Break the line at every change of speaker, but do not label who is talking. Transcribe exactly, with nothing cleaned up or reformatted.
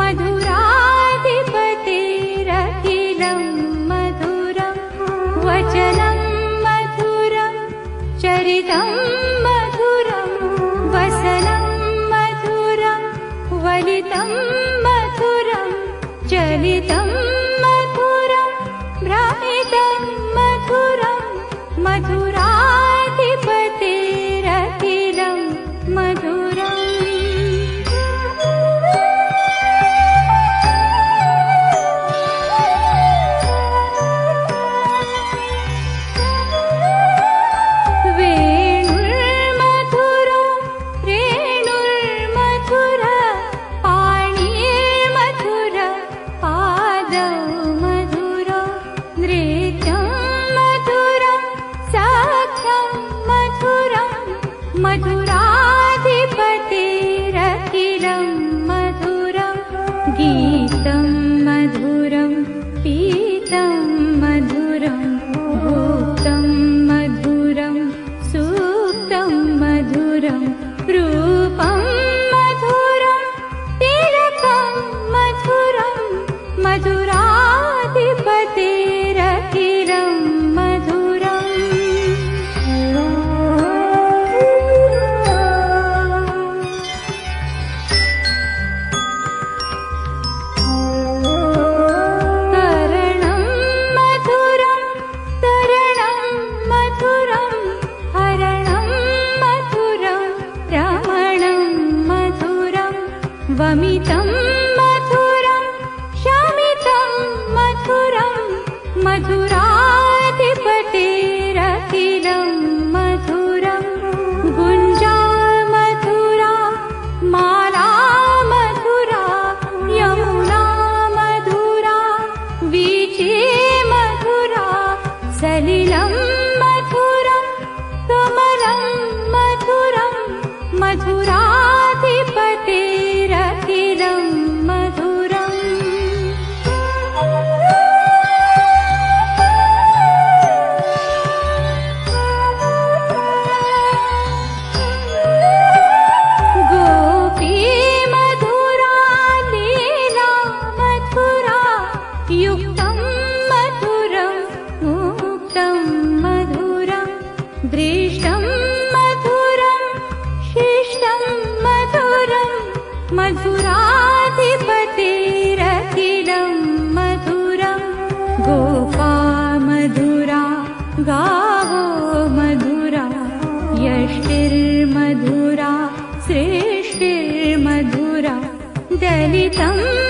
मधुराधिपतेरखिलं मधुरं वचनं मधुरं चरितं मधुरं वसनं मधुरं वलितं मधुरं चलितं मधुरं भ्रमितं मधुरं मधुराधिपतेरखिलं मधुरम् मधुराधिपतेरखिलं मधुरं गीतं मधुरं पीतं मधुरं भूतं मधुरं सूक्तं मधुरं रूपं मधुरं तिलकं मधुरं मधुराधिपतेरखिलं मधुरम् वमितं मधुरं शमितं मधुरं मधुराधिपतेरखिलं मधुरं गुञ्जा मधुरा माला मधुरा यमुना मधुरा वीचे मधुरा सलिलं मधुरं कमलं मधुरं मधुराधिपतेरखिलं मधुरम् गोपी मधुरा लीला मधुरा युक्तं मधुरं मुक्तं मधुरं दृष्टं मधुरं शिष्टं मधुरं मधुराधिपतेरखिलं मधुरं गोपा मधुरा गावो मधुरा यष्टिर्मधुरा सृष्टिर्मधुरा दलितं